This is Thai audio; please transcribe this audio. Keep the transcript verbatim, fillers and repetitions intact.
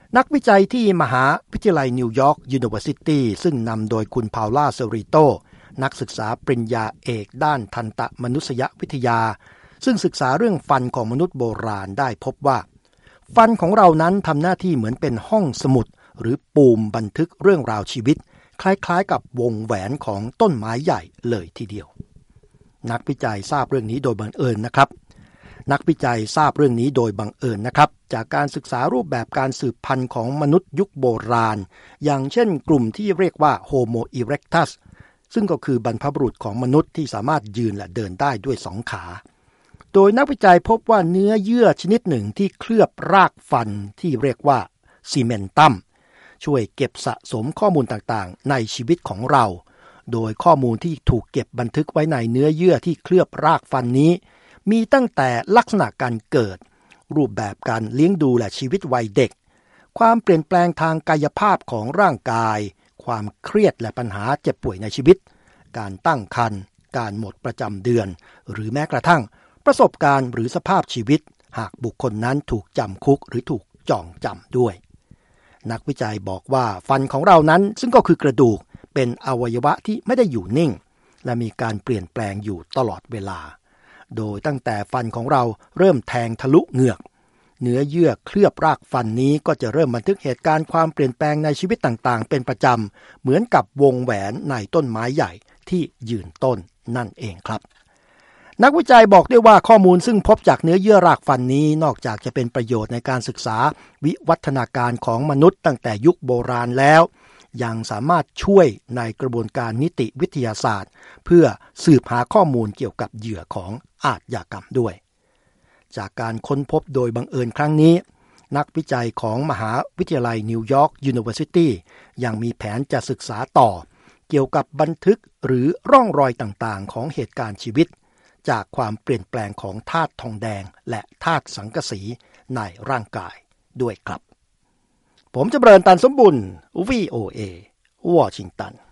นักวิจัยที่มหาวิทยาลัยนิวยอร์กยูนิเวอร์ซิตี้ซึ่งนำโดยคุณพาวล่าเซริโตนักศึกษาปริญญาเอกด้านทันตมนุษยวิทยาซึ่งศึกษาเรื่องฟันของมนุษย์โบราณได้พบว่าฟันของเรานั้นทำหน้าที่เหมือนเป็นห้องสมุดหรือปูมบันทึกเรื่องราวชีวิตคล้ายๆกับวงแหวนของต้นไม้ใหญ่เลยทีเดียวนักวิจัยทราบเรื่องนี้โดยบังเอิญนะครับนักวิจัยทราบเรื่องนี้โดยบังเอิญนะครับจากการศึกษารูปแบบการสืบพันธุ์ของมนุษย์ยุคโบราณอย่างเช่นกลุ่มที่เรียกว่า Homo erectus ซึ่งก็คือบรรพบุรุษของมนุษย์ที่สามารถยืนและเดินได้ด้วยสองขาโดยนักวิจัยพบว่าเนื้อเยื่อชนิดหนึ่งที่เคลือบรากฟันที่เรียกว่าซีเมนตัมช่วยเก็บสะสมข้อมูลต่างๆในชีวิตของเราโดยข้อมูลที่ถูกเก็บบันทึกไว้ในเนื้อเยื่อที่เคลือบรากฟันนี้มีตั้งแต่ลักษณะการเกิดรูปแบบการเลี้ยงดูและชีวิตวัยเด็กความเปลี่ยนแปลงทางกายภาพของร่างกายความเครียดและปัญหาเจ็บป่วยในชีวิตการตั้งครรภ์การหมดประจำเดือนหรือแม้กระทั่งประสบการณ์หรือสภาพชีวิตหากบุคคลนั้นถูกจำคุกหรือถูกจองจำด้วยนักวิจัยบอกว่าฟันของเรานั้นซึ่งก็คือกระดูกเป็นอวัยวะที่ไม่ได้อยู่นิ่งและมีการเปลี่ยนแปลงอยู่ตลอดเวลาโดยตั้งแต่ฟันของเราเริ่มแทงทะลุเหงือกเนื้อเยื่อเคลือบรากฟันนี้ก็จะเริ่มบันทึกเหตุการณ์ความเปลี่ยนแปลงในชีวิตต่างๆเป็นประจำเหมือนกับวงแหวนในต้นไม้ใหญ่ที่ยืนต้นนั่นเองครับนักวิจัยบอกด้วยว่าข้อมูลซึ่งพบจากเนื้อเยื่อรากฟันนี้นอกจากจะเป็นประโยชน์ในการศึกษาวิวัฒนาการของมนุษย์ตั้งแต่ยุคโบราณแล้วยังสามารถช่วยในกระบวนการนิติวิทยาศาสตร์เพื่อสืบหาข้อมูลเกี่ยวกับเหยื่อของอาชญากรรมด้วยจากการค้นพบโดยบังเอิญครั้งนี้นักวิจัยของมหาวิทยาลัยนิวยอร์กยูนิเวอร์ซิตี้ยังมีแผนจะศึกษาต่อเกี่ยวกับบันทึกหรือร่องรอยต่างๆของเหตุการณ์ชีวิตจากความเปลี่ยนแปลงของธาตุทองแดงและธาตุสังกะสีในร่างกายด้วยครับผมจำเริญตันสมบุญ วี โอ เอ วอชิงตัน